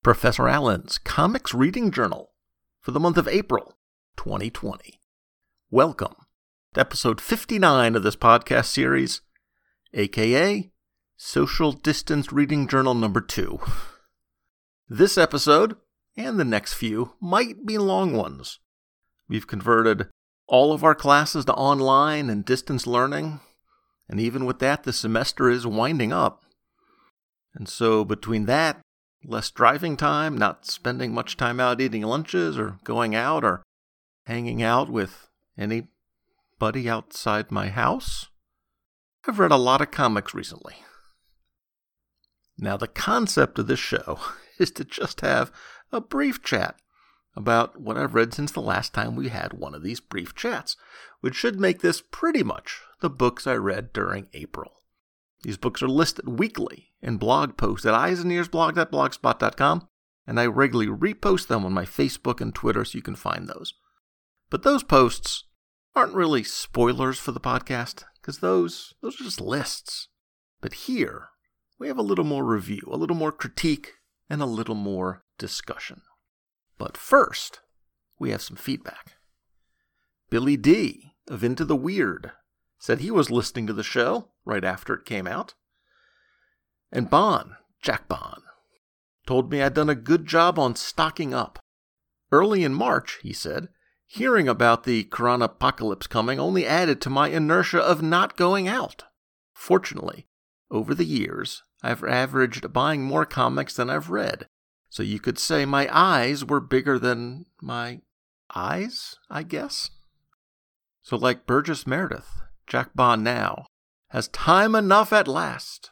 Professor Allen's Comics Reading Journal for the month of April 2020. Welcome to episode 59 of this podcast series, aka Social Distance Reading Journal number 2. This episode, and the next few, might be long ones. We've converted all of our classes to online and distance learning, and even with that, the semester is winding up. And so between that, less driving time, not spending much time out eating lunches or going out or hanging out with anybody outside my house, I've read a lot of comics recently. Now, the concept of this show is to just have a brief chat about what I've read since the last time we had one of these brief chats, which should make this pretty much the books I read during April. These books are listed weekly in blog posts at eyesandearsblog.blogspot.com, and I regularly repost them on my Facebook and Twitter so you can find those. But those posts aren't really spoilers for the podcast, because those are just lists. But here, we have a little more review, a little more critique, and a little more discussion. But first, we have some feedback. Billy D. of Into the Weird said he was listening to the show right after it came out. And Jack Bond, told me I'd done a good job on stocking up. Early in March, he said, hearing about the coronapocalypse coming only added to my inertia of not going out. Fortunately, over the years, I've averaged buying more comics than I've read, so you could say my eyes were bigger than my eyes, I guess. So like Burgess Meredith, Jack Bond now has time enough at last.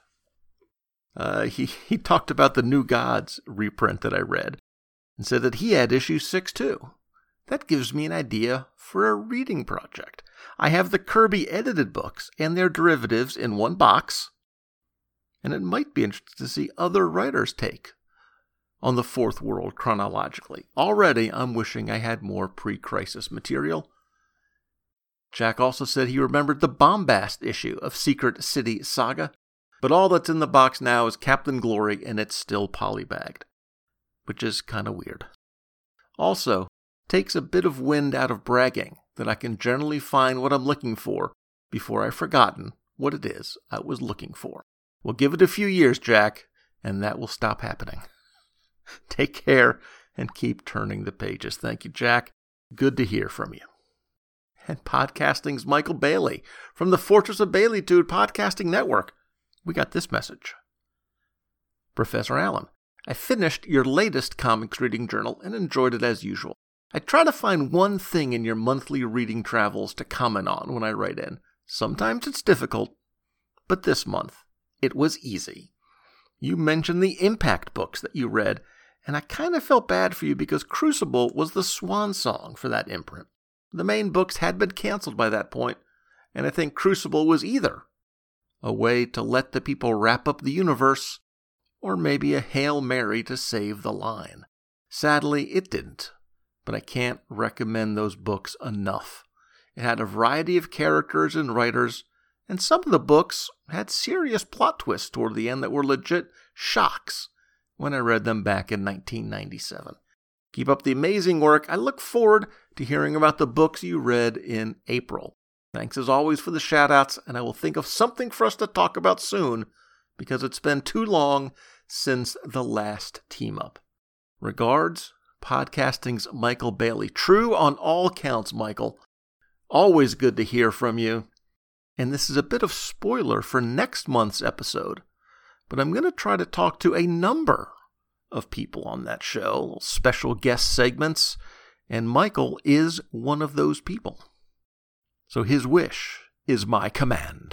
He talked about the New Gods reprint that I read and said that he had issue 6 too. That gives me an idea for a reading project. I have the Kirby edited books and their derivatives in one box, and it might be interesting to see other writers' take on the Fourth World chronologically. Already, I'm wishing I had more pre-crisis material. Jack also said he remembered the Bombast issue of Secret City Saga, but all that's in the box now is Captain Glory, and it's still polybagged, which is kind of weird. Also, takes a bit of wind out of bragging that I can generally find what I'm looking for before I've forgotten what it is I was looking for. We'll give it a few years, Jack, and that will stop happening. Take care and keep turning the pages. Thank you, Jack. Good to hear from you. And podcasting's Michael Bailey from the Fortress of Baileytude Podcasting Network. We got this message. Professor Allen, I finished your latest comics reading journal and enjoyed it as usual. I try to find one thing in your monthly reading travels to comment on when I write in. Sometimes it's difficult, but this month it was easy. You mentioned the Impact books that you read, and I kind of felt bad for you because Crucible was the swan song for that imprint. The main books had been canceled by that point, and I think Crucible was either a way to let the people wrap up the universe, or maybe a Hail Mary to save the line. Sadly, it didn't, but I can't recommend those books enough. It had a variety of characters and writers, and some of the books had serious plot twists toward the end that were legit shocks when I read them back in 1997. Keep up the amazing work. I look forward to hearing about the books you read in April. Thanks as always for the shout-outs, and I will think of something for us to talk about soon, because it's been too long since the last team-up. Regards, podcasting's Michael Bailey. True on all counts, Michael. Always good to hear from you. And this is a bit of spoiler for next month's episode, but I'm going to try to talk to a number of people on that show, special guest segments, and Michael is one of those people. So his wish is my command.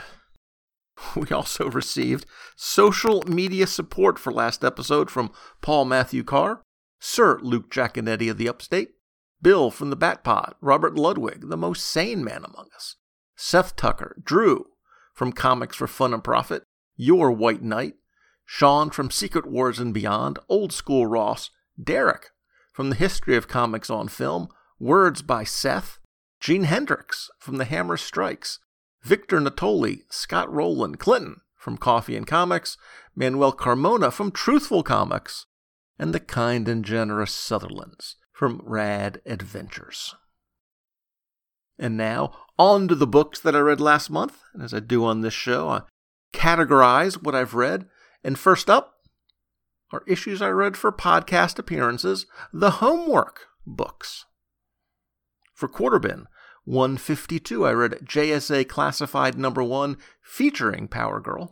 We also received social media support for last episode from Paul Matthew Carr, Sir Luke Giaconetti of the Upstate, Bill from the Bat Pod, Robert Ludwig, the most sane man among us, Seth Tucker, Drew from Comics for Fun and Profit, Your White Knight, Sean from Secret Wars and Beyond, Old School Ross, Derek from the History of Comics on Film, Words by Seth, Gene Hendricks from The Hammer Strikes, Victor Natoli, Scott Rowland, Clinton from Coffee and Comics, Manuel Carmona from Truthful Comics, and the kind and generous Sutherlands from Rad Adventures. And now, on to the books that I read last month. And as I do on this show, I categorize what I've read. And first up are issues I read for podcast appearances, the homework books. For Quarterbin 152, I read JSA Classified No. 1 featuring Power Girl.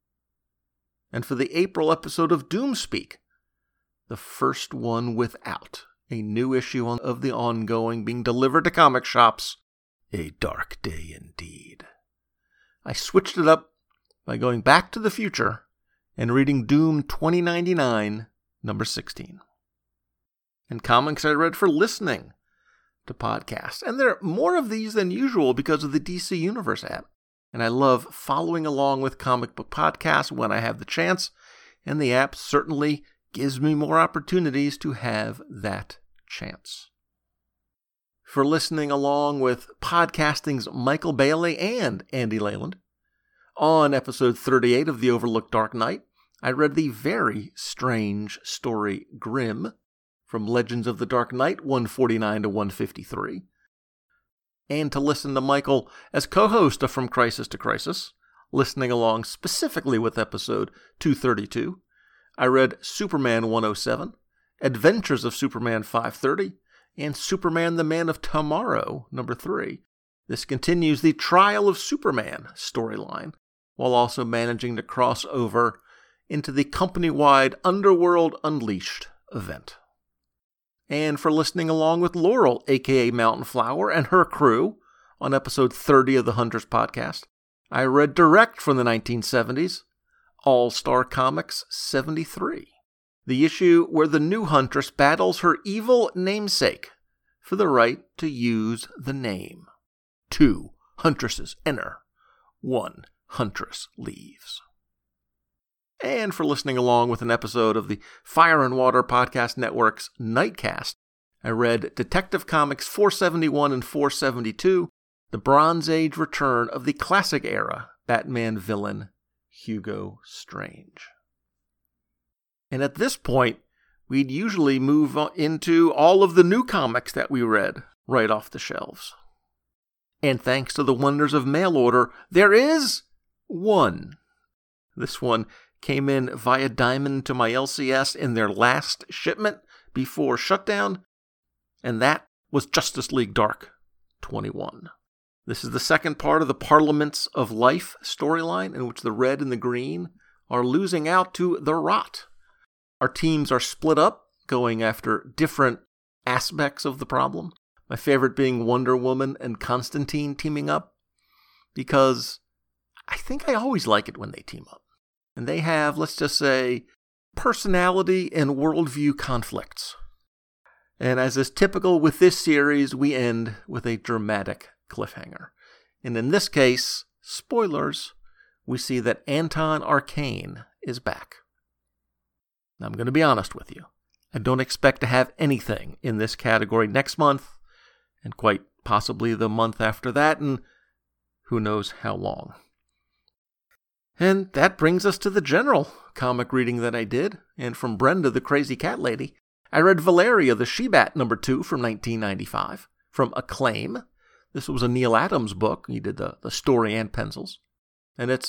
And for the April episode of Doomspeak, the first one without a new issue of the ongoing being delivered to comic shops, A Dark Day Indeed. I switched it up by going back to the future and reading Doom 2099, number 16. And comics I read for listening to podcasts. And there are more of these than usual because of the DC Universe app. And I love following along with comic book podcasts when I have the chance, and the app certainly gives me more opportunities to have that chance. For listening along with podcasting's Michael Bailey and Andy Leyland, on episode 38 of The Overlooked Dark Knight, I read the very strange story Grimm from Legends of the Dark Knight 149 to 153. And to listen to Michael as co-host of From Crisis to Crisis, listening along specifically with episode 232, I read Superman 107, Adventures of Superman 530, and Superman the Man of Tomorrow, number 3. This continues the Trial of Superman storyline, while also managing to cross over into the company-wide Underworld Unleashed event. And for listening along with Laurel, a.k.a. Mountain Flower, and her crew on episode 30 of the Hunters podcast, I read direct from the 1970s, All-Star Comics 73, the issue where the new Huntress battles her evil namesake for the right to use the name. 2 Huntresses enter, 1 Huntress leaves. And for listening along with an episode of the Fire and Water Podcast Network's Nightcast, I read Detective Comics 471 and 472, The Bronze Age Return of the Classic Era Batman villain Hugo Strange. And at this point, we'd usually move into all of the new comics that we read right off the shelves. And thanks to the wonders of mail order, there is one. This one came in via Diamond to my LCS in their last shipment before shutdown, and that was Justice League Dark 21. This is the second part of the Parliaments of Life storyline, in which the red and the green are losing out to the Rot. Our teams are split up, going after different aspects of the problem. My favorite being Wonder Woman and Constantine teaming up, because I think I always like it when they team up. And they have, let's just say, personality and worldview conflicts. And as is typical with this series, we end with a dramatic cliffhanger. And in this case, spoilers, we see that Anton Arcane is back. Now, I'm going to be honest with you. I don't expect to have anything in this category next month, and quite possibly the month after that, and who knows how long. And that brings us to the general comic reading that I did, and from Brenda the Crazy Cat Lady, I read Valeria the She-Bat number 2 from 1995, from Acclaim. This was a Neil Adams book. He did the story and pencils. And it's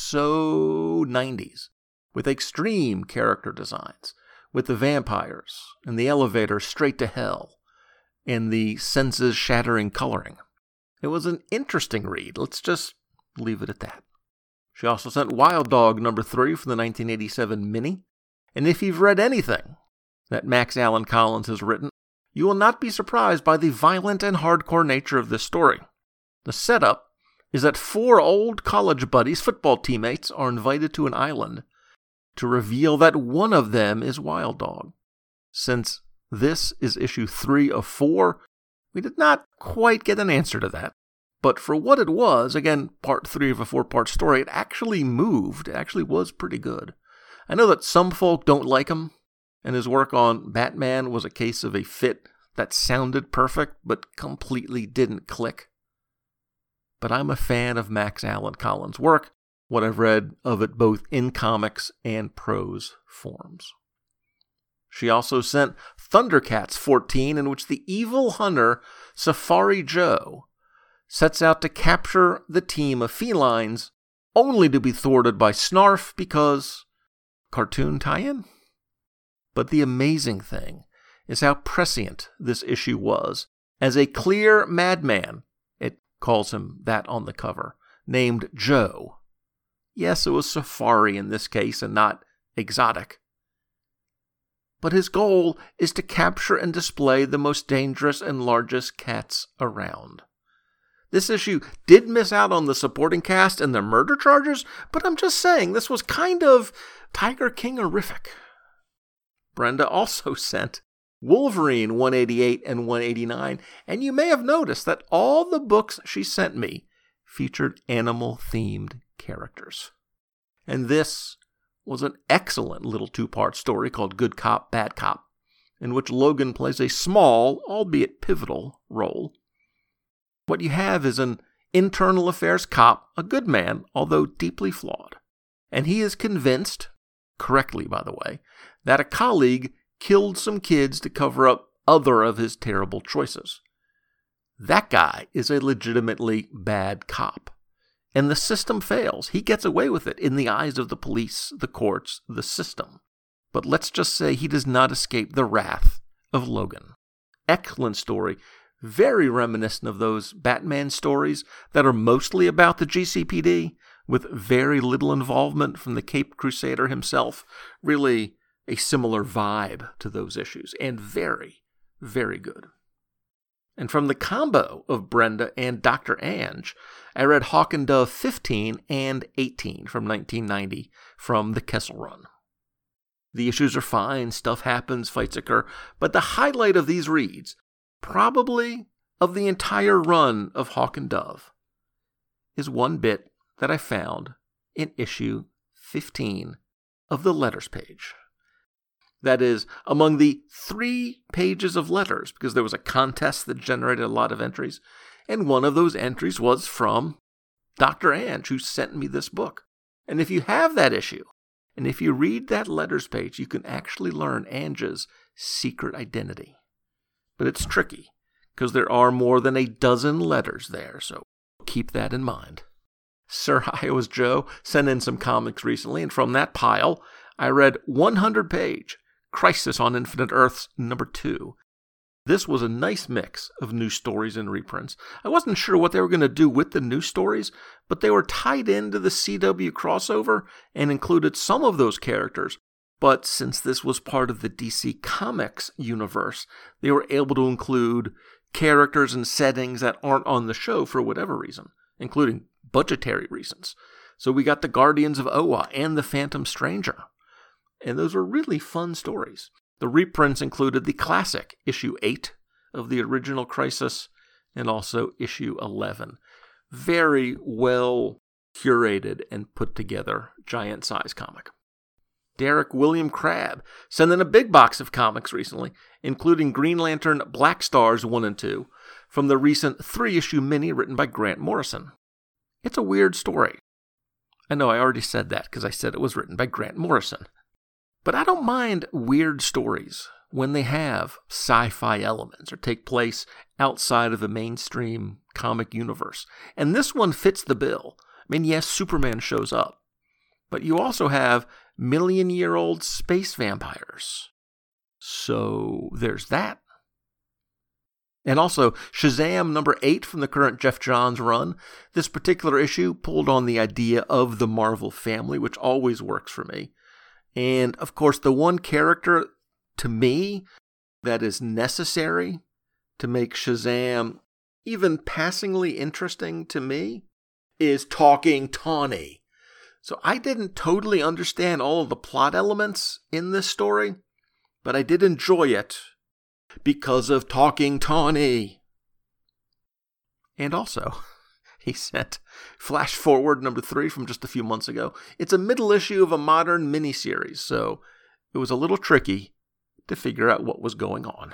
so 90s, with extreme character designs, with the vampires, and the elevator straight to hell, and the senses-shattering coloring. It was an interesting read. Let's just leave it at that. She also sent Wild Dog number 3 from the 1987 mini. And if you've read anything that Max Allan Collins has written, you will not be surprised by the violent and hardcore nature of this story. The setup is that 4 old college buddies, football teammates, are invited to an island to reveal that one of them is Wild Dog. Since this is issue 3 of 4, we did not quite get an answer to that. But for what it was, again, part 3 of a 4-part story, it actually moved. It actually was pretty good. I know that some folk don't like him, and his work on Batman was a case of a fit that sounded perfect, but completely didn't click. But I'm a fan of Max Allan Collins' work, what I've read of it both in comics and prose forms. She also sent Thundercats 14, in which the evil hunter Safari Joe sets out to capture the team of felines, only to be thwarted by Snarf because cartoon tie-in? But the amazing thing is how prescient this issue was, as a clear madman, it calls him that on the cover, named Joe. Yes, it was Safari in this case and not exotic. But his goal is to capture and display the most dangerous and largest cats around. This issue did miss out on the supporting cast and their murder charges, but I'm just saying this was kind of Tiger King-erific. Brenda also sent Wolverine 188 and 189, and you may have noticed that all the books she sent me featured animal-themed characters. And this was an excellent little two-part story called Good Cop, Bad Cop, in which Logan plays a small, albeit pivotal, role. What you have is an internal affairs cop, a good man, although deeply flawed. And he is convinced, correctly by the way, that a colleague killed some kids to cover up other of his terrible choices. That guy is a legitimately bad cop. And the system fails. He gets away with it in the eyes of the police, the courts, the system. But let's just say he does not escape the wrath of Logan. Excellent story. Very reminiscent of those Batman stories that are mostly about the GCPD, with very little involvement from the Caped Crusader himself. Really a similar vibe to those issues, and very, very good. And from the combo of Brenda and Dr. Ange, I read Hawk and Dove 15 and 18 from 1990 from the Kessel Run. The issues are fine, stuff happens, fights occur, but the highlight of these reads, probably of the entire run of Hawk and Dove, is one bit that I found in issue 15 of the letters page. That is, among the 3 pages of letters, because there was a contest that generated a lot of entries, and one of those entries was from Dr. Ange, who sent me this book. And if you have that issue, and if you read that letters page, you can actually learn Ange's secret identity. But it's tricky, because there are more than a dozen letters there, so keep that in mind. Sir Iowa's Joe sent in some comics recently, and from that pile, I read 100-page Crisis on Infinite Earths #2. This was a nice mix of new stories and reprints. I wasn't sure what they were going to do with the new stories, but they were tied into the CW crossover and included some of those characters. But since this was part of the DC Comics universe, they were able to include characters and settings that aren't on the show for whatever reason, including budgetary reasons. So we got the Guardians of Oa and the Phantom Stranger. And those were really fun stories. The reprints included the classic issue 8 of the original Crisis and also issue 11. Very well curated and put together giant size comic. Derek William Crabb sent in a big box of comics recently, including Green Lantern Black Stars 1 and 2 from the recent 3-issue mini written by Grant Morrison. It's a weird story. I know I already said that because I said it was written by Grant Morrison. But I don't mind weird stories when they have sci-fi elements or take place outside of the mainstream comic universe. And this one fits the bill. I mean, yes, Superman shows up. But you also have million-year-old space vampires. So there's that. And also, Shazam #8 from the current Jeff Johns run. This particular issue pulled on the idea of the Marvel family, which always works for me. And, of course, the one character, to me, that is necessary to make Shazam even passingly interesting to me is Talking Tawny. So I didn't totally understand all of the plot elements in this story, but I did enjoy it because of Talking Tawny. And also, he sent Flash Forward #3 from just a few months ago. It's a middle issue of a modern miniseries, so it was a little tricky to figure out what was going on.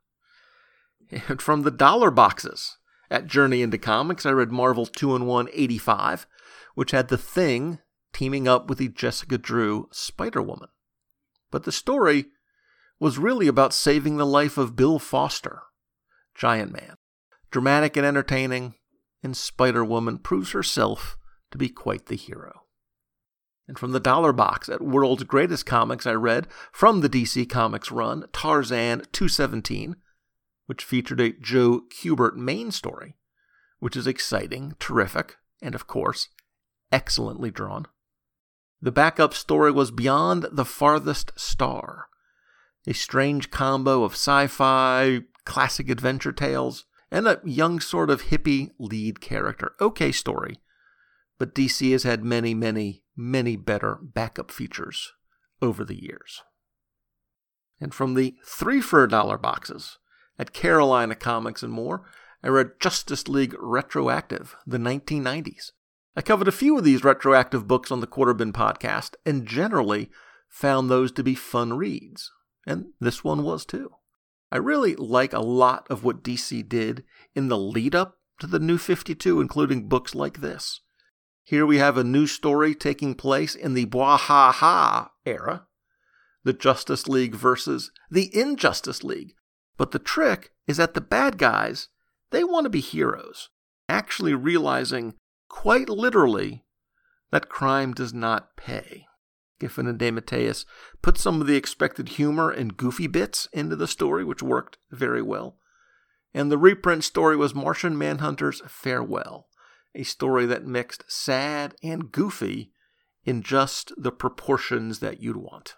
And from the dollar boxes at Journey into Comics, I read Marvel 2-in-1 85, which had The Thing teaming up with the Jessica Drew Spider-Woman. But the story was really about saving the life of Bill Foster, Giant Man. Dramatic and entertaining, and Spider-Woman proves herself to be quite the hero. And from the dollar box at World's Greatest Comics, I read from the DC Comics run, Tarzan 217, which featured a Joe Kubert main story, which is exciting, terrific, and of course, excellently drawn. The backup story was Beyond the Farthest Star, a strange combo of sci-fi, classic adventure tales, and a young sort of hippie lead character. Okay story, but DC has had many, many, many better backup features over the years. And from the 3 for $1 boxes at Carolina Comics and more, I read Justice League Retroactive, the 1990s. I covered a few of these retroactive books on the Quarter Bin podcast, and generally found those to be fun reads. And this one was too. I really like a lot of what DC did in the lead-up to the New 52, including books like this. Here we have a new story taking place in the Bwahaha era, the Justice League versus the Injustice League. But the trick is that the bad guys, they want to be heroes, actually realizing quite literally that crime does not pay. Giffen and DeMatteis put some of the expected humor and goofy bits into the story, which worked very well. And the reprint story was Martian Manhunter's Farewell, a story that mixed sad and goofy in just the proportions that you'd want.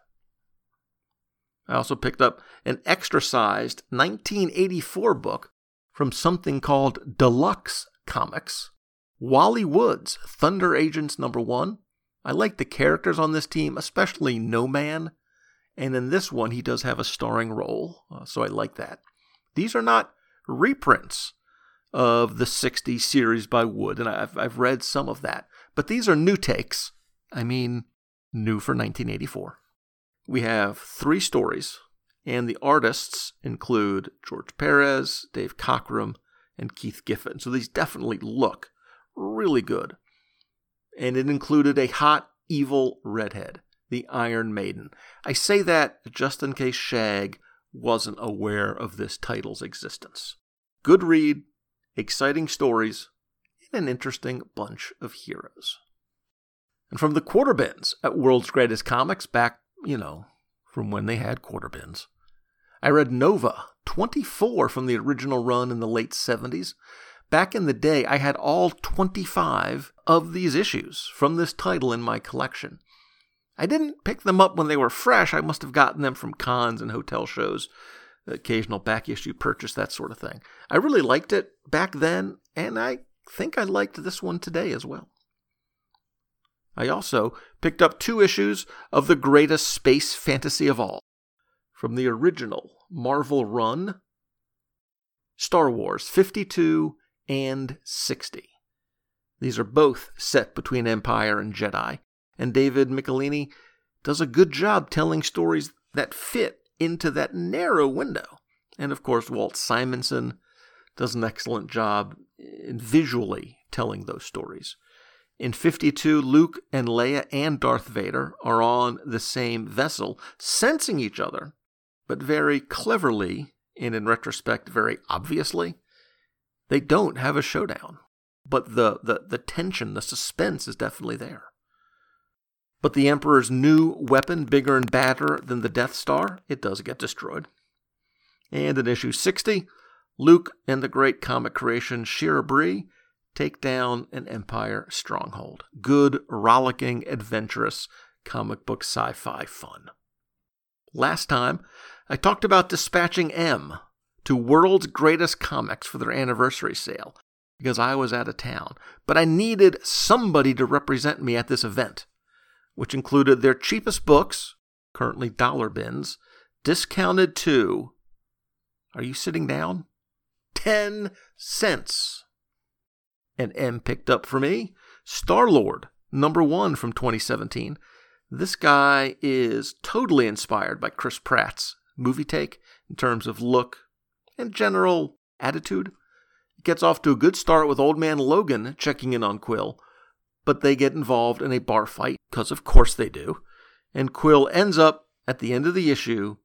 I also picked up an extra-sized 1984 book from something called Deluxe Comics, Wally Wood's Thunder Agents #1. I like the characters on this team, especially No Man, and in this one he does have a starring role, so I like that. These are not reprints of the 60s series by Wood, and I've read some of that, but these are new takes. I mean, new for 1984. We have 3 stories, and the artists include George Perez, Dave Cockrum, and Keith Giffen, so these definitely look really good. And it included a hot, evil redhead, the Iron Maiden. I say that just in case Shag wasn't aware of this title's existence. Good read, exciting stories, and an interesting bunch of heroes. And from the Quarter Bins at World's Greatest Comics, back, from when they had quarter bins, I read Nova 24 from the original run in the late 70s. Back in the day, I had all 25 of these issues from this title in my collection. I didn't pick them up when they were fresh. I must have gotten them from cons and hotel shows, occasional back issue purchase, that sort of thing. I really liked it back then, and I think I liked this one today as well. I also picked up 2 issues of the greatest space fantasy of all, from the original Marvel run, Star Wars 52 and 60. These are both set between Empire and Jedi, and David Michelinie does a good job telling stories that fit into that narrow window. And of course, Walt Simonson does an excellent job in visually telling those stories. In 52, Luke and Leia and Darth Vader are on the same vessel, sensing each other, but very cleverly, and in retrospect, very obviously, they don't have a showdown. But the tension, the suspense is definitely there. But the Emperor's new weapon, bigger and badder than the Death Star, it does get destroyed. And in issue 60, Luke and the great comic creation Shira Bree take down an Empire stronghold. Good, rollicking, adventurous comic book sci-fi fun. Last time, I talked about dispatching M to World's Greatest Comics for their anniversary sale, because I was out of town. But I needed somebody to represent me at this event, which included their cheapest books, currently dollar bins, discounted to, are you sitting down? 10 cents. And M picked up for me Star-Lord, #1 from 2017. This guy is totally inspired by Chris Pratt's movie take in terms of look and general attitude. It gets off to a good start with Old Man Logan checking in on Quill, but they get involved in a bar fight, because of course they do, and Quill ends up, at the end of the issue,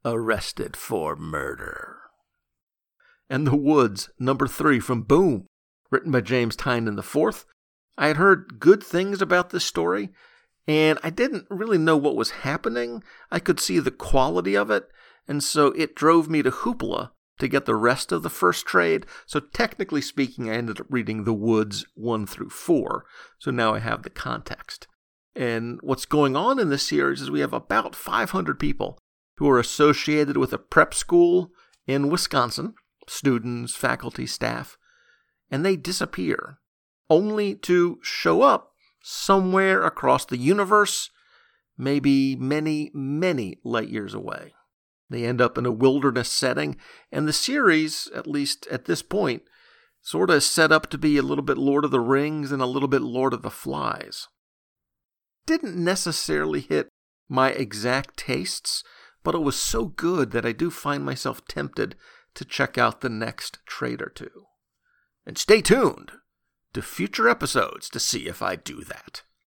arrested for murder. And The Woods, number 3 from Boom, written by James Tynion IV. I had heard good things about this story, and I didn't really know what was happening. I could see the quality of it, and so it drove me to Hoopla to get the rest of the first trade. So technically speaking, I ended up reading The Woods 1 through 4, so now I have the context. And what's going on in this series is we have about 500 people who are associated with a prep school in Wisconsin, students, faculty, staff, and they disappear, only to show up somewhere across the universe, maybe many, many light years away. They end up in a wilderness setting, and the series, at least at this point, sort of set up to be a little bit Lord of the Rings and a little bit Lord of the Flies. Didn't necessarily hit my exact tastes, but it was so good that I do find myself tempted to check out the next trade or two. And stay tuned to future episodes to see if I do that.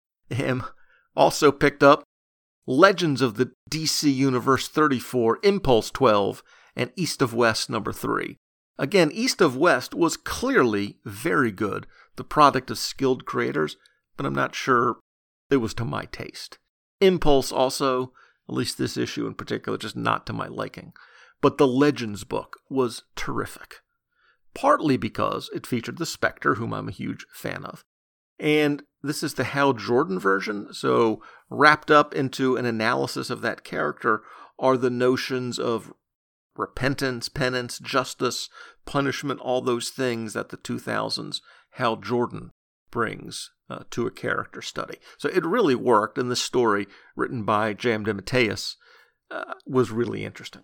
Also picked up Legends of the DC Universe 34, Impulse 12, and East of West number 3. Again, East of West was clearly very good, the product of skilled creators, but I'm not sure it was to my taste. Impulse also, at least this issue in particular, just not to my liking. But the Legends book was terrific, partly because it featured the Spectre, whom I'm a huge fan of. And this is the Hal Jordan version, so wrapped up into an analysis of that character are the notions of repentance, penance, justice, punishment, all those things that the 2000s Hal Jordan brings to a character study. So it really worked, and this story, written by J.M. DeMatteis, was really interesting.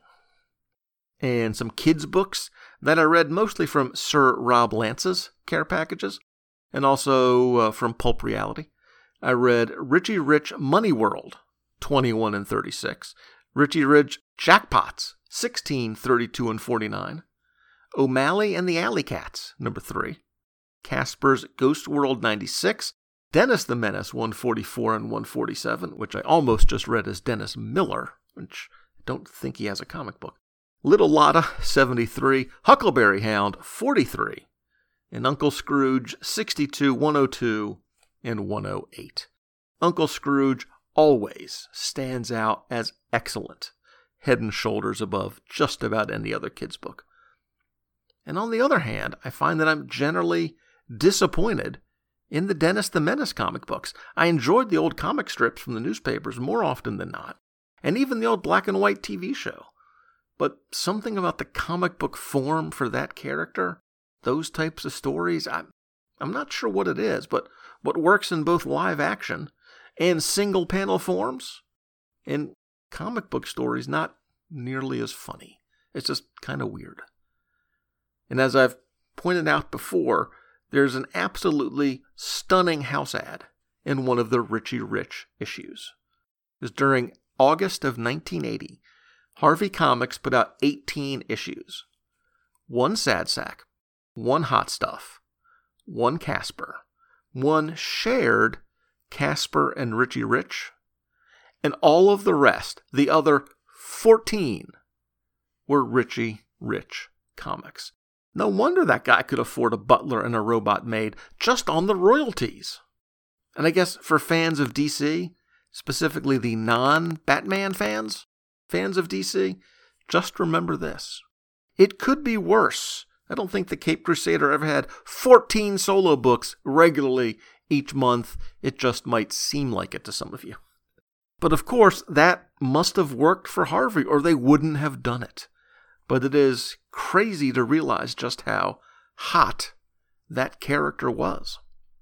And some kids' books that I read mostly from Sir Rob Lance's care packages, and also from Pulp Reality. I read Richie Rich Money World, 21 and 36, Richie Rich Jackpots, 16, 32, and 49, O'Malley and the Alley Cats, number 3, Casper's Ghost World 96, Dennis the Menace 144 and 147, which I almost just read as Dennis Miller, which I don't think he has a comic book. Little Lotta 73, Huckleberry Hound 43, and Uncle Scrooge 62, 102, and 108. Uncle Scrooge always stands out as excellent, head and shoulders above just about any other kid's book. And on the other hand, I find that I'm generally disappointed in the Dennis the Menace comic books. I enjoyed the old comic strips from the newspapers more often than not, and even the old black and white TV show. But something about the comic book form for that character, those types of stories, I'm not sure what it is, but what works in both live action and single panel forms, in comic book stories, not nearly as funny. It's just kind of weird. And as I've pointed out before, there's an absolutely stunning house ad in one of the Richie Rich issues. It was during August of 1980. Harvey Comics put out 18 issues. 1 Sad Sack, 1 Hot Stuff, 1 Casper, 1 shared Casper and Richie Rich, and all of the rest, the other 14, were Richie Rich comics. No wonder that guy could afford a butler and a robot maid just on the royalties. And I guess for fans of DC, specifically the non-Batman fans of DC, just remember this. It could be worse. I don't think the Caped Crusader ever had 14 solo books regularly each month. It just might seem like it to some of you. But of course, that must have worked for Harvey, or they wouldn't have done it. But it is crazy to realize just how hot that character was.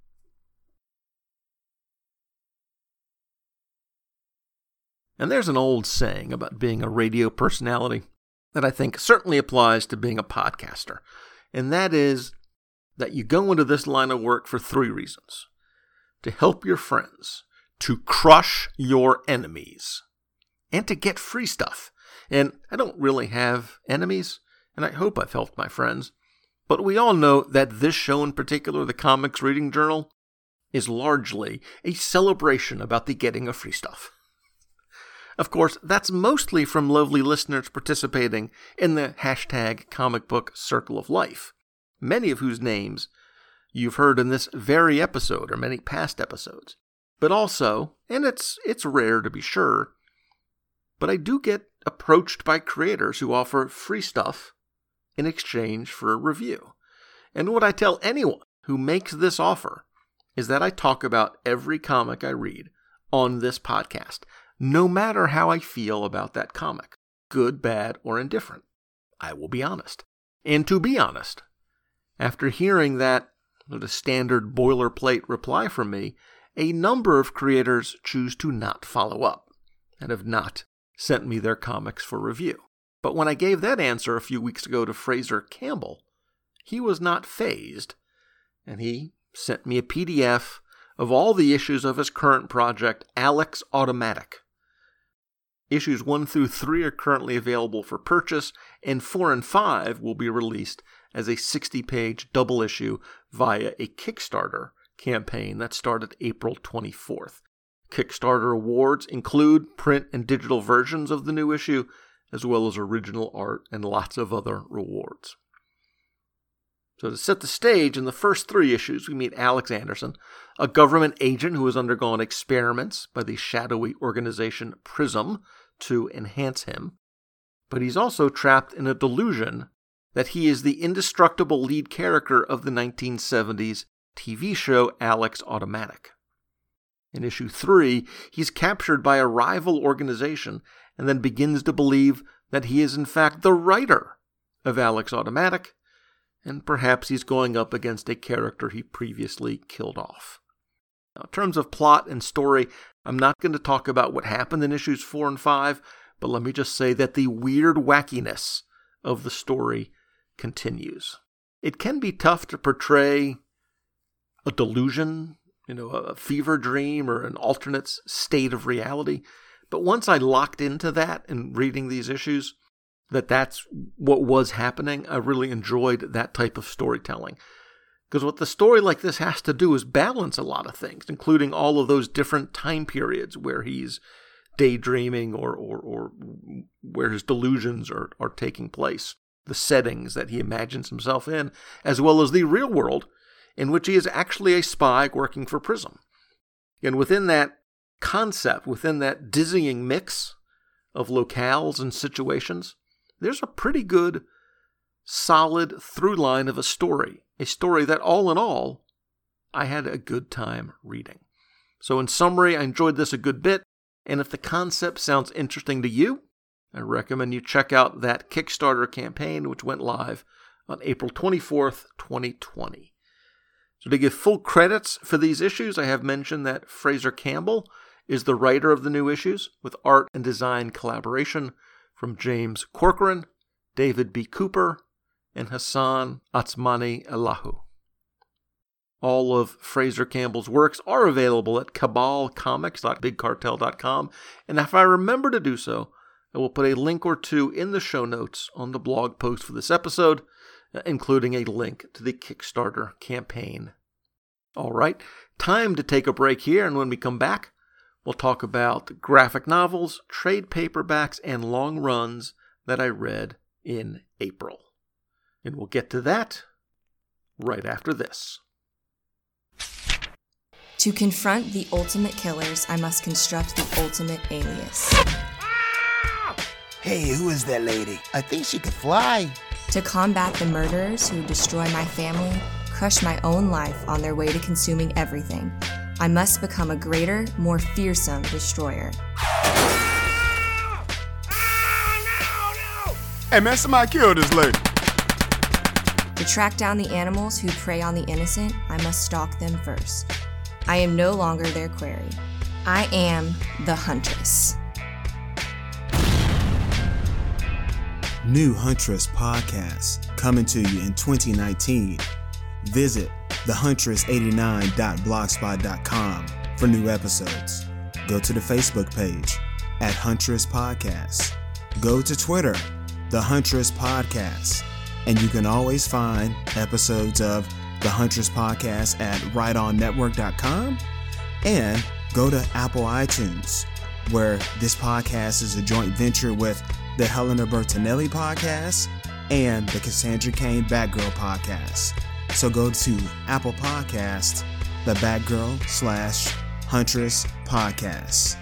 And there's an old saying about being a radio personality that I think certainly applies to being a podcaster. And that is that you go into this line of work for 3 reasons. To help your friends, to crush your enemies, and to get free stuff. And I don't really have enemies, and I hope I've helped my friends. But we all know that this show in particular, the Comics Reading Journal, is largely a celebration about the getting of free stuff. Of course, that's mostly from lovely listeners participating in the hashtag comic book circle of life, many of whose names you've heard in this very episode or many past episodes. But also, and it's rare to be sure, but I do get approached by creators who offer free stuff in exchange for a review. And what I tell anyone who makes this offer is that I talk about every comic I read on this podcast, no matter how I feel about that comic, good, bad, or indifferent. I will be honest. And to be honest, after hearing that the standard boilerplate reply from me, a number of creators choose to not follow up and have not sent me their comics for review. But when I gave that answer a few weeks ago to Fraser Campbell, he was not fazed, and he sent me a PDF of all the issues of his current project, Alex Automatic. Issues 1 through 3 are currently available for purchase, and 4 and 5 will be released as a 60-page double issue via a Kickstarter campaign that started April 24th. Kickstarter awards include print and digital versions of the new issue, as well as original art and lots of other rewards. So to set the stage, in the first 3 issues, we meet Alex Anderson, a government agent who has undergone experiments by the shadowy organization PRISM to enhance him. But he's also trapped in a delusion that he is the indestructible lead character of the 1970s TV show Alex Automatic. In issue 3, he's captured by a rival organization and then begins to believe that he is in fact the writer of Alex Automatic, and perhaps he's going up against a character he previously killed off. Now, in terms of plot and story, I'm not going to talk about what happened in issues 4 and 5, but let me just say that the weird wackiness of the story continues. It can be tough to portray a delusion, a fever dream or an alternate state of reality, but once I locked into that in reading these issues, that's what was happening, I really enjoyed that type of storytelling. Because what the story like this has to do is balance a lot of things, including all of those different time periods where he's daydreaming or where his delusions are taking place, the settings that he imagines himself in, as well as the real world in which he is actually a spy working for PRISM. And within that concept, within that dizzying mix of locales and situations, there's a pretty good, solid through line of a story that all in all, I had a good time reading. So in summary, I enjoyed this a good bit, and if the concept sounds interesting to you, I recommend you check out that Kickstarter campaign, which went live on April 24th, 2020. So to give full credits for these issues, I have mentioned that Fraser Campbell is the writer of the new issues, with art and design collaboration from James Corcoran, David B. Cooper, and Hassan Atsmani-Allahu. All of Fraser Campbell's works are available at cabalcomics.bigcartel.com, and if I remember to do so, I will put a link or two in the show notes on the blog post for this episode, including a link to the Kickstarter campaign. All right, time to take a break here, and when we come back, we'll talk about graphic novels, trade paperbacks, and long runs that I read in April. And we'll get to that right after this. To confront the ultimate killers, I must construct the ultimate alias. Hey, who is that lady? I think she could fly. To combat the murderers who destroy my family, crush my own life on their way to consuming everything, I must become a greater, more fearsome destroyer. Hey man, somebody kill this lady. To track down the animals who prey on the innocent, I must stalk them first. I am no longer their quarry. I am the Huntress. New Huntress podcast coming to you in 2019. Visit thehuntress89.blogspot.com for new episodes. Go to the Facebook page at Huntress Podcast. Go to Twitter, The Huntress Podcast. And you can always find episodes of The Huntress Podcast at RightOnNetwork.com and go to Apple iTunes. where this podcast is a joint venture with the Helena Bertinelli podcast and the Cassandra Cain Batgirl podcast. So go to Apple Podcasts, the Batgirl/Huntress podcast.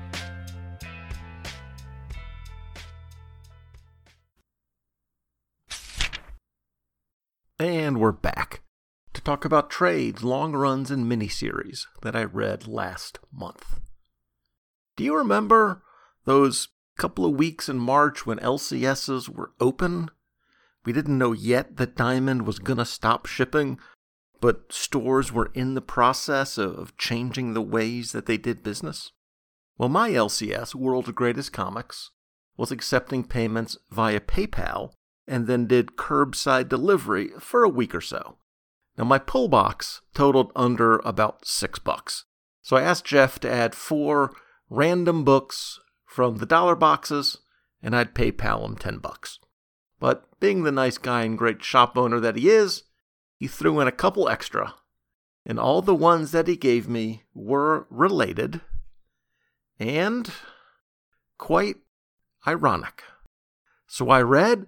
And we're back to talk about trades, long runs, and miniseries that I read last month. Do you remember those couple of weeks in March when LCSs were open? We didn't know yet that Diamond was going to stop shipping, but stores were in the process of changing the ways that they did business. Well, my LCS, World's Greatest Comics, was accepting payments via PayPal and then did curbside delivery for a week or so. Now, my pull box totaled under about $6. So I asked Jeff to add 4 random books from the dollar boxes, and I'd PayPal him $10. But being the nice guy and great shop owner that he is, he threw in a couple extra, and all the ones that he gave me were related and quite ironic. So I read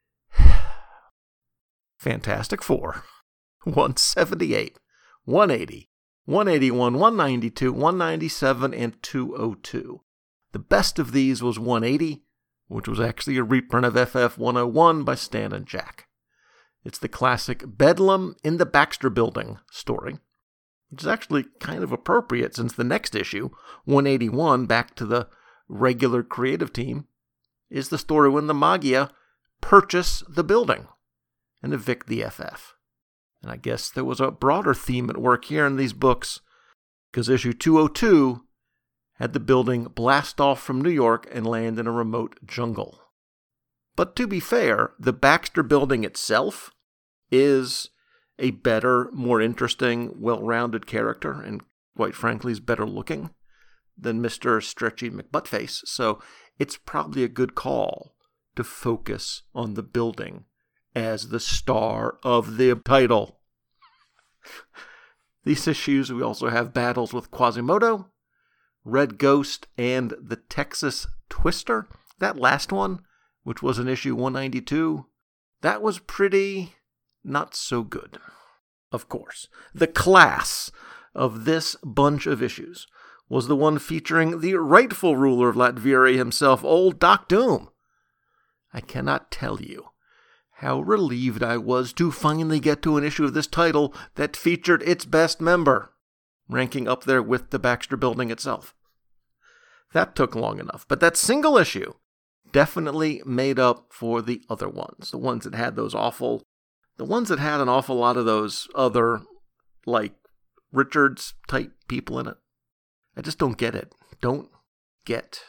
Fantastic Four, 178, 180, 181, 192, 197, and 202. The best of these was 180, which was actually a reprint of FF 101 by Stan and Jack. It's the classic Bedlam in the Baxter Building story, which is actually kind of appropriate since the next issue, 181, back to the regular creative team, is the story when the Maggia purchase the building and evict the FF. And I guess there was a broader theme at work here in these books, because issue 202 had the building blast off from New York and land in a remote jungle. But to be fair, the Baxter Building itself is a better, more interesting, well-rounded character, and quite frankly is better looking than Mr. Stretchy McButtface, so it's probably a good call to focus on the building as the star of the title. These issues, we also have battles with Quasimodo, Red Ghost, and the Texas Twister. That last one, which was in issue 192, that was pretty not so good. Of course, the class of this bunch of issues was the one featuring the rightful ruler of Latveria himself, old Doc Doom. I cannot tell you how relieved I was to finally get to an issue of this title that featured its best member, ranking up there with the Baxter Building itself. That took long enough, but that single issue definitely made up for the other ones, the ones that had an awful lot of those other, like, Richards-type people in it. I just don't get it. Don't get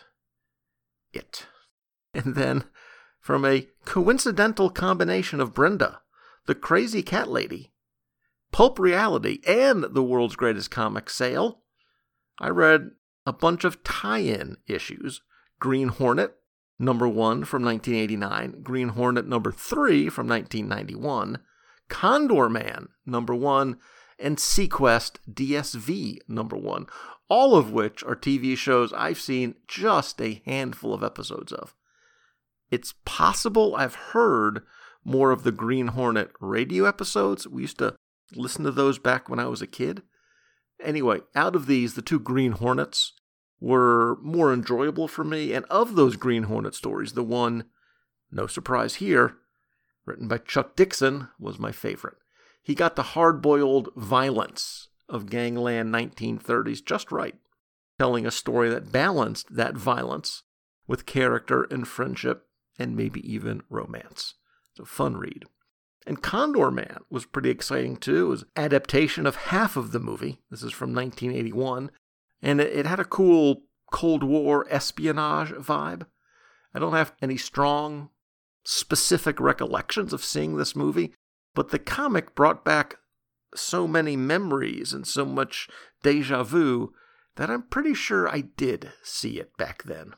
it. And then, from a coincidental combination of Brenda, the Crazy Cat Lady, Pulp Reality, and the World's Greatest Comics sale, I read a bunch of tie-in issues. Green Hornet, number 1 from 1989, Green Hornet number 3 from 1991, Condor Man, number 1, and Sequest DSV, number 1, all of which are TV shows I've seen just a handful of episodes of. It's possible I've heard more of the Green Hornet radio episodes. We used to listen to those back when I was a kid. Anyway, out of these, the 2 Green Hornets were more enjoyable for me, and of those Green Hornet stories, the one, no surprise here, written by Chuck Dixon, was my favorite. He got the hard-boiled violence of gangland 1930s just right, telling a story that balanced that violence with character and friendship and maybe even romance. It's a fun read. And Condor Man was pretty exciting too. It was an adaptation of half of the movie. This is from 1981. And it had a cool Cold War espionage vibe. I don't have any strong, specific recollections of seeing this movie, but the comic brought back so many memories and so much deja vu that I'm pretty sure I did see it back then.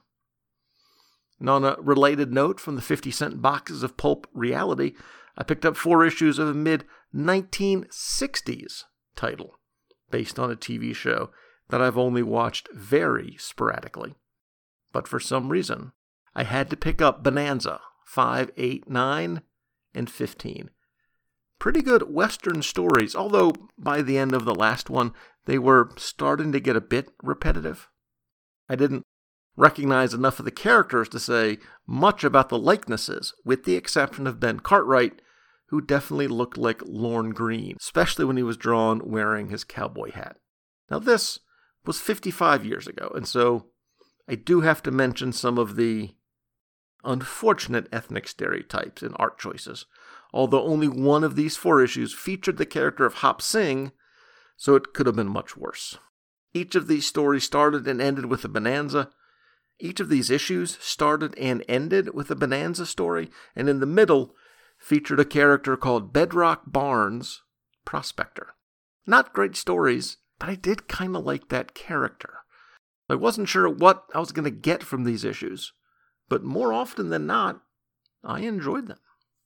And on a related note, from the 50-cent boxes of Pulp Reality, I picked up 4 issues of a mid-1960s title based on a TV show that I've only watched very sporadically. but for some reason, I had to pick up Bonanza 5, 8, 9, and 15. Pretty good Western stories, although by the end of the last one, they were starting to get a bit repetitive. I didn't recognize enough of the characters to say much about the likenesses, with the exception of Ben Cartwright, who definitely looked like Lorne Greene, especially when he was drawn wearing his cowboy hat. Now this was 55 years ago, and so I do have to mention some of the unfortunate ethnic stereotypes in art choices, although only one of these 4 issues featured the character of Hop Sing, so it could have been much worse. Each of these stories started and ended with a bonanza. Each of these issues started and ended with a bonanza story, and in the middle featured a character called Bedrock Barnes, Prospector. Not great stories, but I did kind of like that character. I wasn't sure what I was going to get from these issues, but more often than not, I enjoyed them.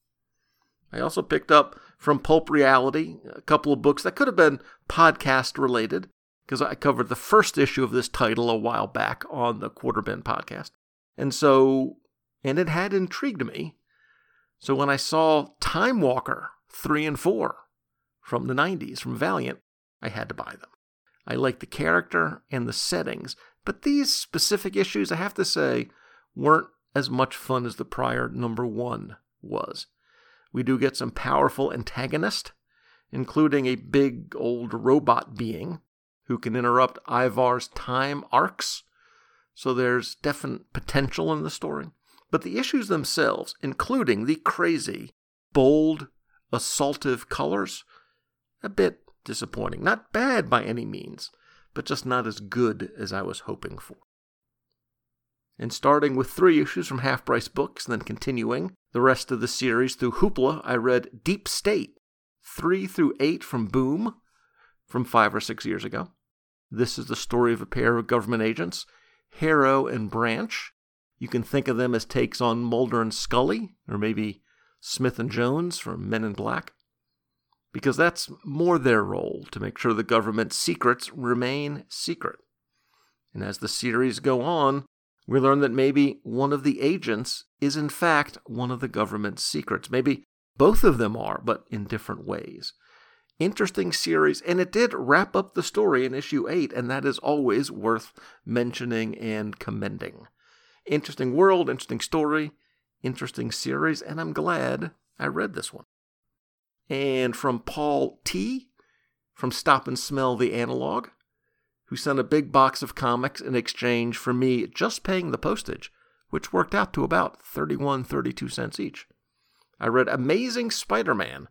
I also picked up from Pulp Reality a couple of books that could have been podcast related, because I covered the first issue of this title a while back on the Quarterbin podcast. And it had intrigued me. So when I saw Time Walker 3 and 4 from the 90s from Valiant, I had to buy them. I liked the character and the settings, but these specific issues, I have to say, weren't as much fun as the prior number 1 was. We do get some powerful antagonist, including a big old robot being who can interrupt Ivar's time arcs, so there's definite potential in the story. But the issues themselves, including the crazy, bold, assaultive colors, a bit disappointing. Not bad by any means, but just not as good as I was hoping for. And starting with 3 issues from Half Price Books, and then continuing the rest of the series through Hoopla, I read Deep State 3 through 8 from Boom from 5 or 6 years ago. This is the story of a pair of government agents, Harrow and Branch. You can think of them as takes on Mulder and Scully, or maybe Smith and Jones from Men in Black, because that's more their role, to make sure the government's secrets remain secret. And as the series go on, we learn that maybe one of the agents is in fact one of the government's secrets. Maybe both of them are, but in different ways. Interesting series, and it did wrap up the story in issue 8, and that is always worth mentioning and commending. Interesting world, interesting story, interesting series, and I'm glad I read this one. And from Paul T., from Stop and Smell the Analog, who sent a big box of comics in exchange for me just paying the postage, which worked out to about 32 cents each. I read Amazing Spider-Man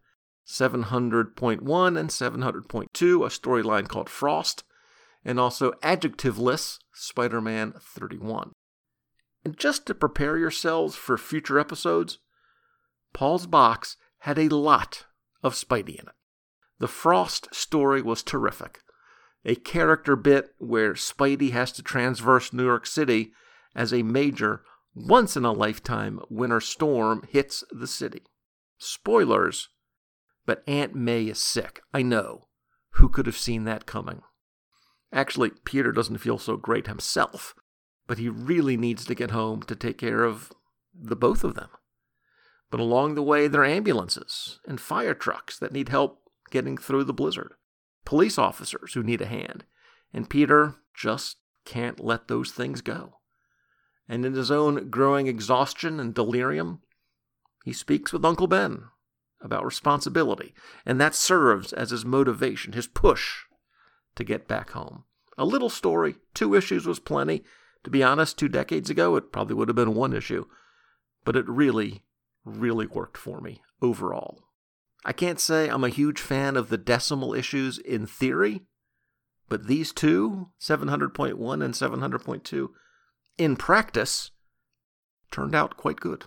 700.1 and 700.2, a storyline called Frost, and also Adjectiveless Spider-Man 31. And just to prepare yourselves for future episodes, Paul's box had a lot of Spidey in it. The Frost story was terrific. A character bit where Spidey has to traverse New York City as a major, once-in-a-lifetime winter storm hits the city. Spoilers, but Aunt May is sick. I know. Who could have seen that coming? Actually, Peter doesn't feel so great himself, but he really needs to get home to take care of the both of them. But along the way, there are ambulances and fire trucks that need help getting through the blizzard. Police officers who need a hand. And Peter just can't let those things go. And in his own growing exhaustion and delirium, he speaks with Uncle Ben about responsibility, and that serves as his motivation, his push to get back home. A little story, 2 issues was plenty. To be honest, 2 decades ago, it probably would have been 1 issue, but it really, really worked for me overall. I can't say I'm a huge fan of the decimal issues in theory, but these 2, 700.1 and 700.2, in practice, turned out quite good.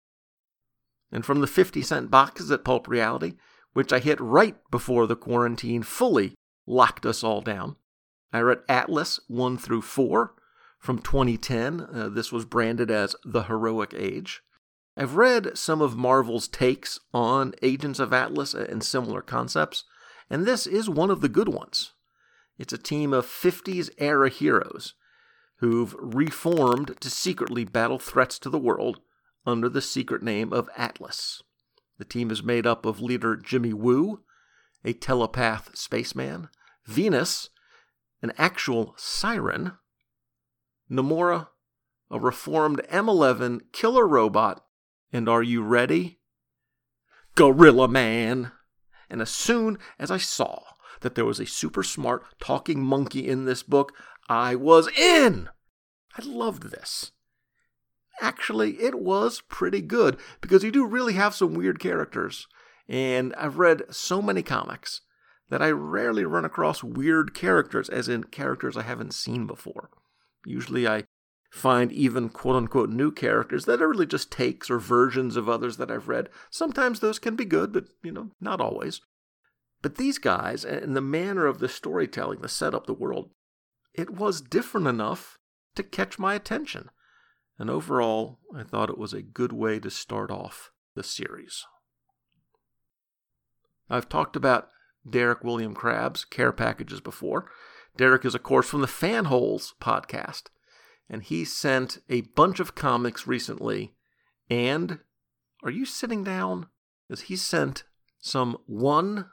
And from the 50-cent boxes at Pulp Reality, which I hit right before the quarantine fully locked us all down, I read Atlas 1 through 4 from 2010. This was branded as The Heroic Age. I've read some of Marvel's takes on Agents of Atlas and similar concepts, and this is one of the good ones. It's a team of 50s-era heroes who've reformed to secretly battle threats to the world under the secret name of Atlas. The team is made up of leader Jimmy Woo, a telepath spaceman, Venus, an actual siren, Namora, a reformed M11 killer robot, and are you ready? Gorilla Man! And as soon as I saw that there was a super smart talking monkey in this book, I was in! I loved this. Actually, it was pretty good, because you do really have some weird characters. And I've read so many comics that I rarely run across weird characters, as in characters I haven't seen before. Usually I find even quote-unquote new characters that are really just takes or versions of others that I've read. Sometimes those can be good, but, not always. But these guys, and the manner of the storytelling, the setup, the world, it was different enough to catch my attention. And overall, I thought it was a good way to start off the series. I've talked about Derek William Crabb's care packages before. Derek is, of course, from the Fanholes podcast, and he sent a bunch of comics recently. And are you sitting down? Because he sent some $1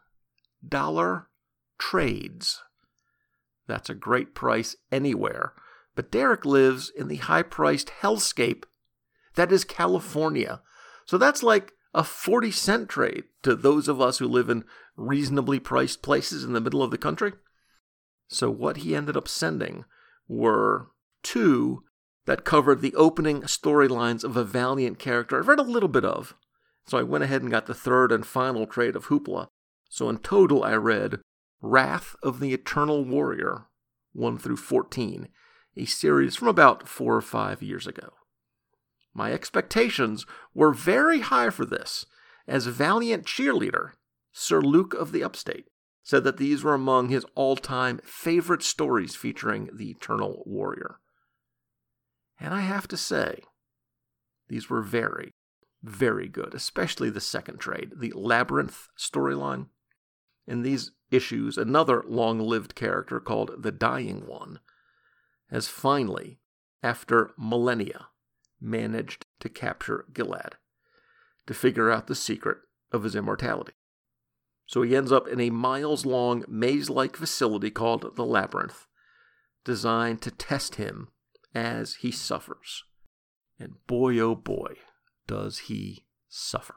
trades. That's a great price anywhere. But Derek lives in the high-priced hellscape that is California. So that's like a 40-cent trade to those of us who live in reasonably priced places in the middle of the country. So what he ended up sending were 2 that covered the opening storylines of a Valiant character I've read a little bit of. So I went ahead and got the 3rd and final trade of Hoopla. So in total I read Wrath of the Eternal Warrior, 1 through 14, a series from about 4 or 5 years ago. My expectations were very high for this, as Valiant cheerleader Sir Luke of the Upstate said that these were among his all-time favorite stories featuring the Eternal Warrior. And I have to say, these were very, very good, especially the second trade, the Labyrinth storyline. In these issues, another long-lived character called the Dying One has finally, after millennia, managed to capture Gilead to figure out the secret of his immortality. So he ends up in a miles-long, maze-like facility called the Labyrinth, designed to test him as he suffers. And boy, oh boy, does he suffer.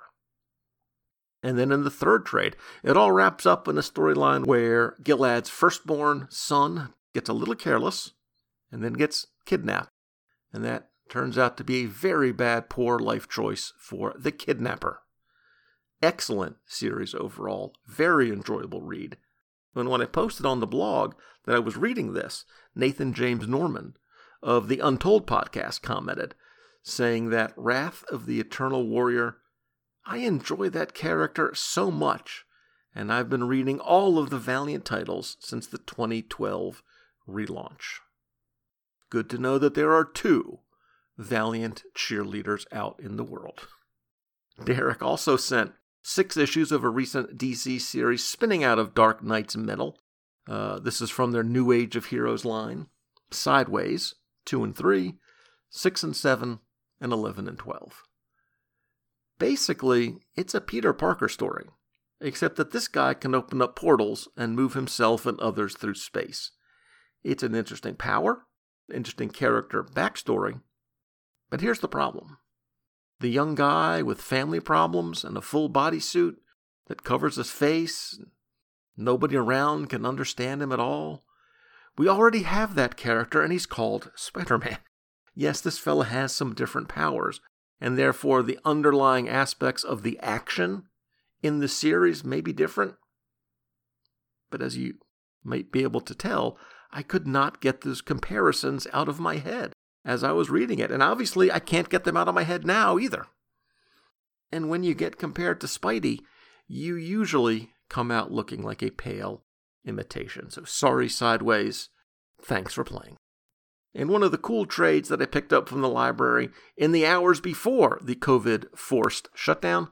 And then in the 3rd trade, it all wraps up in a storyline where Gilead's firstborn son gets a little careless and then gets kidnapped. And that turns out to be a very bad, poor life choice for the kidnapper. Excellent series overall. Very enjoyable read. And when I posted on the blog that I was reading this, Nathan James Norman of the Untold podcast commented, saying that Wrath of the Eternal Warrior, I enjoy that character so much, and I've been reading all of the Valiant titles since the 2012 relaunch. Good to know that there are 2 Valiant cheerleaders out in the world. Derek also sent 6 issues of a recent DC series spinning out of Dark Knight's Metal. This is from their New Age of Heroes line. Sideways, 2 and 3, 6 and 7, and 11 and 12. Basically, it's a Peter Parker story, except that this guy can open up portals and move himself and others through space. It's an interesting power, interesting character backstory, but here's the problem. The young guy with family problems and a full bodysuit that covers his face, nobody around can understand him at all. We already have that character, and he's called Spider-Man. Yes, this fella has some different powers, and therefore the underlying aspects of the action in the series may be different. But as you might be able to tell, I could not get those comparisons out of my head as I was reading it, and obviously I can't get them out of my head now either. And when you get compared to Spidey, you usually come out looking like a pale imitation. So sorry, Sideways. Thanks for playing. And one of the cool trades that I picked up from the library in the hours before the COVID-forced shutdown,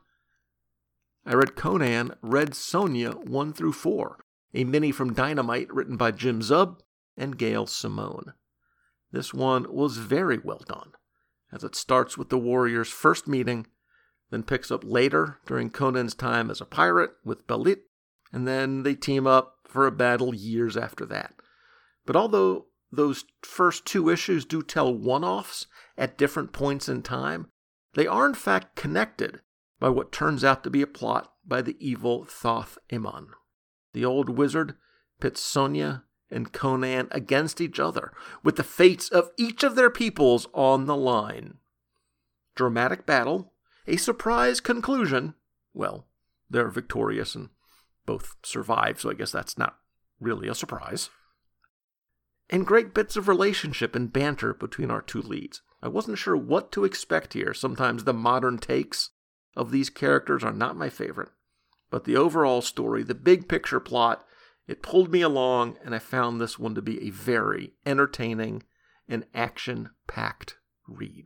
I read Conan Red Sonja 1 through 4, a mini from Dynamite written by Jim Zub and Gail Simone. This one was very well done, as it starts with the warriors' first meeting, then picks up later during Conan's time as a pirate with Belit, and then they team up for a battle years after that. But although those first 2 issues do tell one-offs at different points in time, they are in fact connected by what turns out to be a plot by the evil Thoth Amon. The old wizard pits Sonya and Conan against each other, with the fates of each of their peoples on the line. Dramatic battle, a surprise conclusion. Well, they're victorious and both survive, so I guess that's not really a surprise. And great bits of relationship and banter between our 2 leads. I wasn't sure what to expect here. Sometimes the modern takes of these characters are not my favorite. But the overall story, the big picture plot, it pulled me along, and I found this one to be a very entertaining and action-packed read.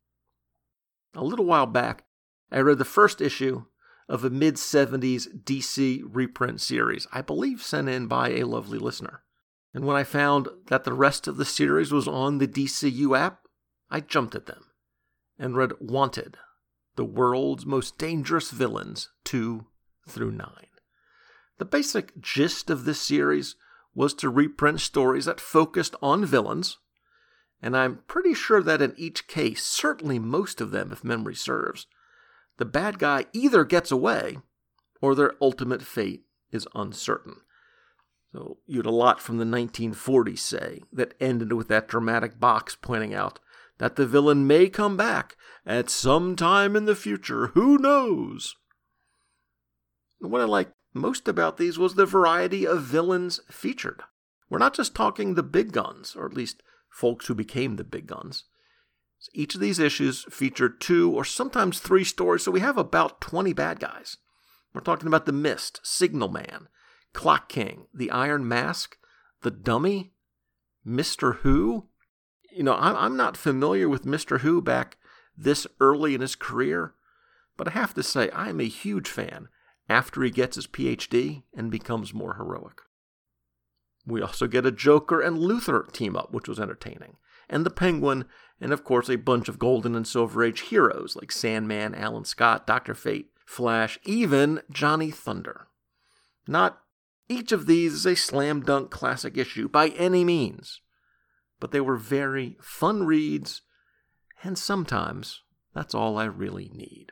A little while back, I read the first issue of a mid-70s DC reprint series, I believe sent in by a lovely listener. And when I found that the rest of the series was on the DCU app, I jumped at them and read Wanted, The World's Most Dangerous Villains 2 through 9. The basic gist of this series was to reprint stories that focused on villains, and I'm pretty sure that in each case, certainly most of them if memory serves, the bad guy either gets away or their ultimate fate is uncertain. So you had a lot from the 1940s, say, that ended with that dramatic box pointing out that the villain may come back at some time in the future, who knows? What I liked most about these was the variety of villains featured. We're not just talking the big guns, or at least folks who became the big guns. Each of these issues featured 2 or sometimes 3 stories, so we have about 20 bad guys. We're talking about the Mist, Signal Man, Clock King, the Iron Mask, the Dummy, Mr. Who. I'm not familiar with Mr. Who back this early in his career, but I have to say I'm a huge fan after he gets his PhD and becomes more heroic. We also get a Joker and Luthor team-up, which was entertaining, and the Penguin, and of course a bunch of Golden and Silver Age heroes like Sandman, Alan Scott, Dr. Fate, Flash, even Johnny Thunder. Not each of these is a slam dunk classic issue by any means, but they were very fun reads, and sometimes that's all I really need.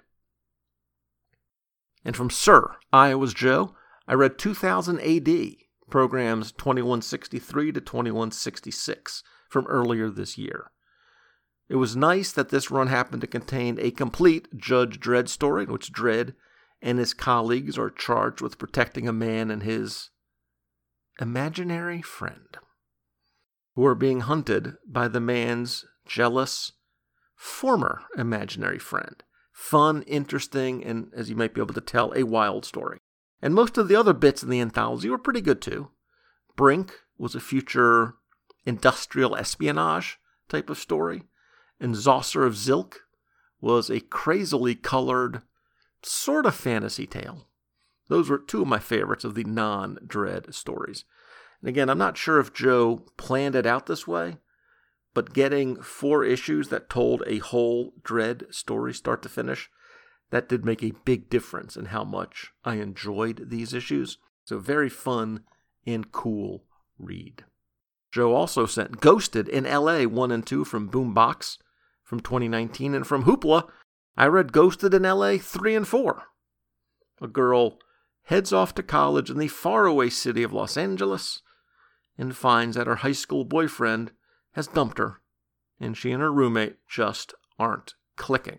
And from Sir Iowa's Joe, I read 2000 AD, programs 2163 to 2166 from earlier this year. It was nice that this run happened to contain a complete Judge Dredd story in which Dredd and his colleagues are charged with protecting a man and his imaginary friend, who are being hunted by the man's jealous former imaginary friend. Fun, interesting, and, as you might be able to tell, a wild story. And most of the other bits in the anthology were pretty good too. Brink was a future industrial espionage type of story, and Zaucer of Zilk was a crazily colored sort of fantasy tale. Those were 2 of my favorites of the non-Dredd stories. And again, I'm not sure if Joe planned it out this way, but getting 4 issues that told a whole Dredd story start to finish, that did make a big difference in how much I enjoyed these issues. So very fun and cool read. Joe also sent Ghosted in LA 1 and 2 from Boombox from 2019, and from Hoopla, I read Ghosted in LA 3 and 4. A girl heads off to college in the faraway city of Los Angeles and finds that her high school boyfriend has dumped her, and she and her roommate just aren't clicking.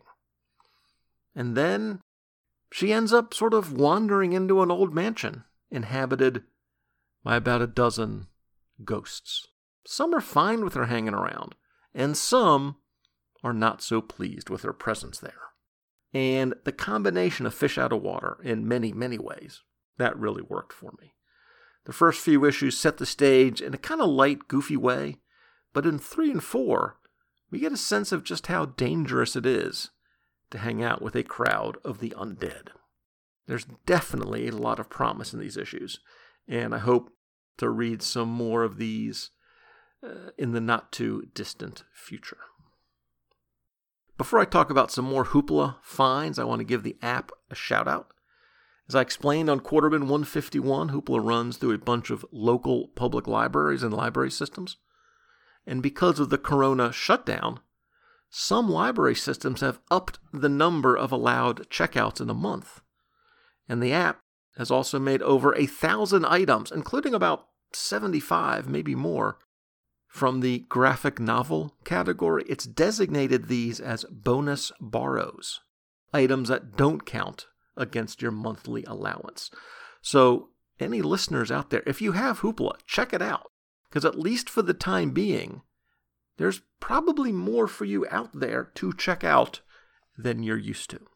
And then she ends up sort of wandering into an old mansion inhabited by about a dozen ghosts. Some are fine with her hanging around, and some are not so pleased with her presence there. And the combination of fish out of water in many, many ways, that really worked for me. The first few issues set the stage in a kind of light, goofy way, but in 3 and 4, we get a sense of just how dangerous it is to hang out with a crowd of the undead. There's definitely a lot of promise in these issues, and I hope to read some more of these in the not-too-distant future. Before I talk about some more Hoopla finds, I want to give the app a shout-out. As I explained on Quarterman 151, Hoopla runs through a bunch of local public libraries and library systems. And because of the Corona shutdown, some library systems have upped the number of allowed checkouts in a month. And the app has also made over 1,000 items, including about 75, maybe more, from the graphic novel category. It's designated these as bonus borrows, items that don't count against your monthly allowance. So any listeners out there, if you have Hoopla, check it out, because at least for the time being, there's probably more for you out there to check out than you're used to.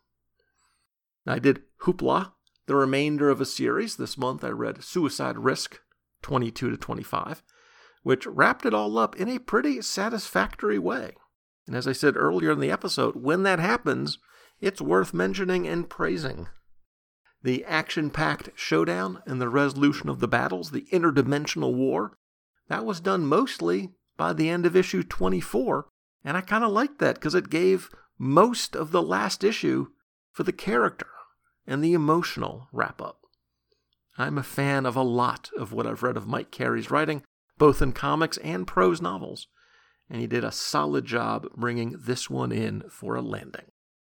I did Hoopla, the remainder of a series. This month I read Suicide Risk 22 to 25, which wrapped it all up in a pretty satisfactory way. And as I said earlier in the episode, when that happens, it's worth mentioning and praising. The action-packed showdown and the resolution of the battles, the interdimensional war, that was done mostly by the end of issue 24, and I kind of liked that because it gave most of the last issue for the character and the emotional wrap-up. I'm a fan of a lot of what I've read of Mike Carey's writing, both in comics and prose novels, and he did a solid job bringing this one in for a landing.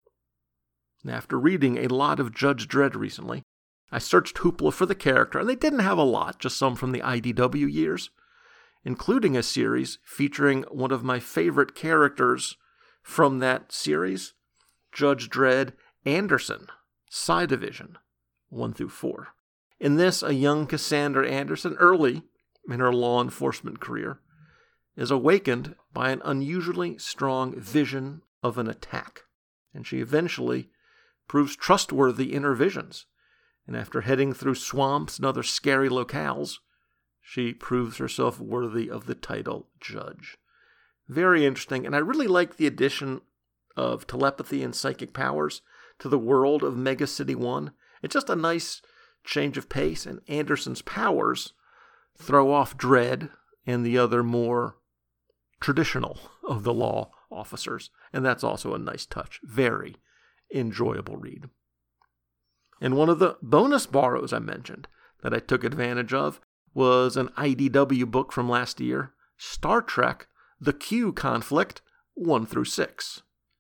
After reading a lot of Judge Dredd recently, I searched Hoopla for the character, and they didn't have a lot, just some from the IDW years, including a series featuring one of my favorite characters from that series, Judge Dredd Anderson, Psi Division, 1 through 4. In this, a young Cassandra Anderson, early in her law enforcement career, is awakened by an unusually strong vision of an attack, and she eventually proves trustworthy in her visions, and after heading through swamps and other scary locales, she proves herself worthy of the title Judge. Very interesting, and I really like the addition of telepathy and psychic powers to the world of Mega City 1. It's just a nice change of pace, and Anderson's powers throw off Dredd and the other more traditional of the law officers, and that's also a nice touch. Very enjoyable read. And one of the bonus borrows I mentioned that I took advantage of was an IDW book from last year, Star Trek, The Q Conflict, 1 through 6.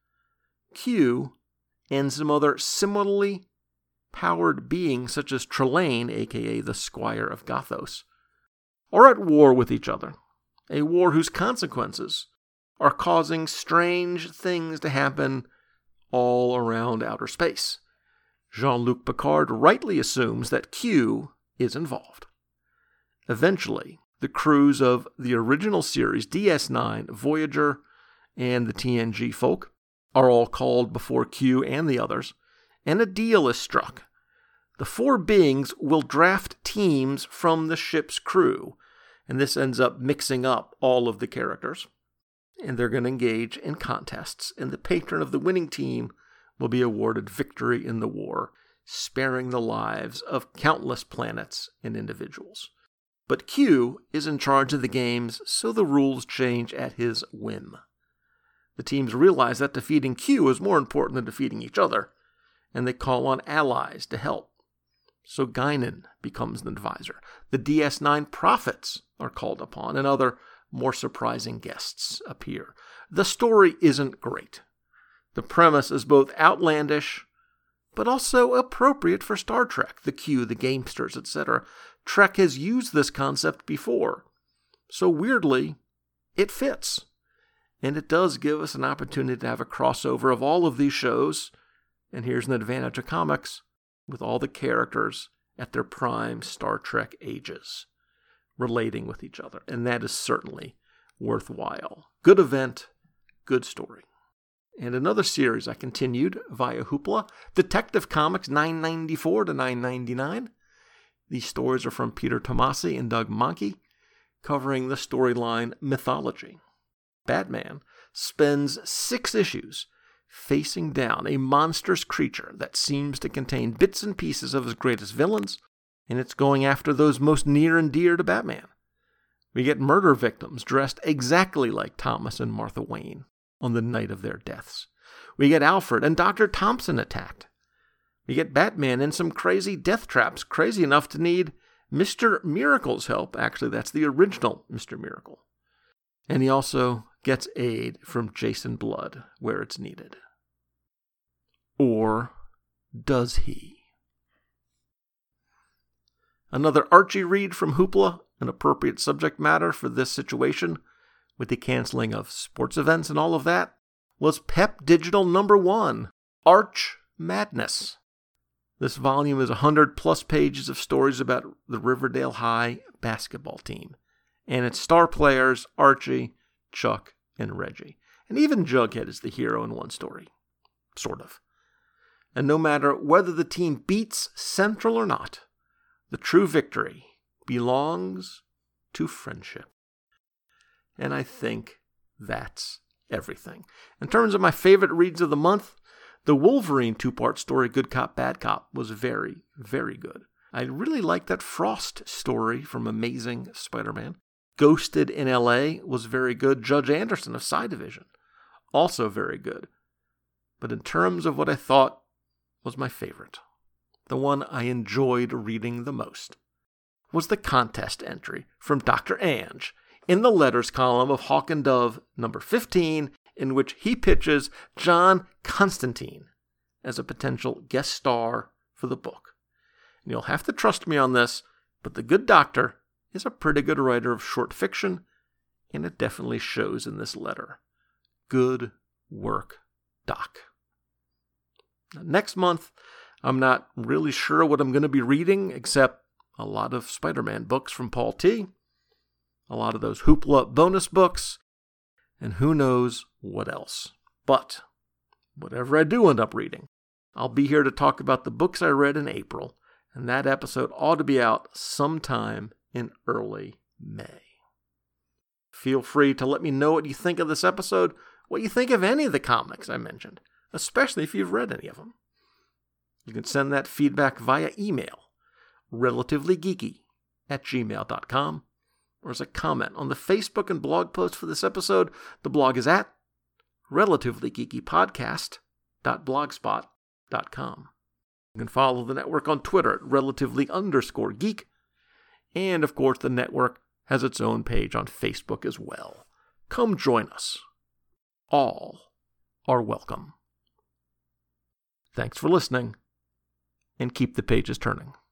Q and some other similarly powered beings such as Trelane, aka the Squire of Gothos, are at war with each other, a war whose consequences are causing strange things to happen all around outer space. Jean-Luc Picard rightly assumes that Q is involved. Eventually, the crews of the original series, DS9, Voyager, and the TNG folk are all called before Q and the others, and a deal is struck. The 4 beings will draft teams from the ship's crew, and this ends up mixing up all of the characters. And they're going to engage in contests, and the patron of the winning team will be awarded victory in the war, sparing the lives of countless planets and individuals. But Q is in charge of the games, so the rules change at his whim. The teams realize that defeating Q is more important than defeating each other, and they call on allies to help. So Guinan becomes an advisor. The DS9 prophets are called upon, and other more surprising guests appear. The story isn't great. The premise is both outlandish, but also appropriate for Star Trek, the Q, the gamesters, etc. Trek has used this concept before, so weirdly, it fits. And it does give us an opportunity to have a crossover of all of these shows, and here's an advantage of comics, with all the characters at their prime Star Trek ages, relating with each other, and that is certainly worthwhile. Good event, good story. And another series I continued via Hoopla, Detective Comics 994 to 999. These stories are from Peter Tomasi and Doug Mahnke, covering the storyline Mythology. Batman spends 6 issues facing down a monstrous creature that seems to contain bits and pieces of his greatest villains, and it's going after those most near and dear to Batman. We get murder victims dressed exactly like Thomas and Martha Wayne on the night of their deaths. We get Alfred and Dr. Thompson attacked. We get Batman in some crazy death traps, crazy enough to need Mr. Miracle's help. Actually, that's the original Mr. Miracle. And he also gets aid from Jason Blood where it's needed. Or does he? Another Archie read from Hoopla, an appropriate subject matter for this situation, with the canceling of sports events and all of that, was Pep Digital #1, Arch Madness. This volume is 100-plus pages of stories about the Riverdale High basketball team, and its star players, Archie, Chuck, and Reggie. And even Jughead is the hero in one story. Sort of. And no matter whether the team beats Central or not, the true victory belongs to friendship. And I think that's everything. In terms of my favorite reads of the month, the Wolverine 2-part story, Good Cop, Bad Cop, was very, very good. I really liked that Frost story from Amazing Spider-Man. Ghosted in L.A. was very good. Judge Anderson of Side Division, also very good. But in terms of what I thought was my favorite, the one I enjoyed reading the most, was the contest entry from Dr. Ange in the letters column of Hawk and Dove number 15, in which he pitches John Constantine as a potential guest star for the book. And you'll have to trust me on this, but the good doctor is a pretty good writer of short fiction, and it definitely shows in this letter. Good work, Doc. Now, next month, I'm not really sure what I'm going to be reading, except a lot of Spider-Man books from Paul T., a lot of those Hoopla bonus books, and who knows what else. But whatever I do end up reading, I'll be here to talk about the books I read in April, and that episode ought to be out sometime in early May. Feel free to let me know what you think of this episode, what you think of any of the comics I mentioned, especially if you've read any of them. You can send that feedback via email, relativelygeeky@gmail.com, or as a comment on the Facebook and blog post for this episode. The blog is at relativelygeekypodcast.blogspot.com. You can follow the network on Twitter at relatively_geek, and of course the network has its own page on Facebook as well. Come join us. All are welcome. Thanks for listening, and keep the pages turning.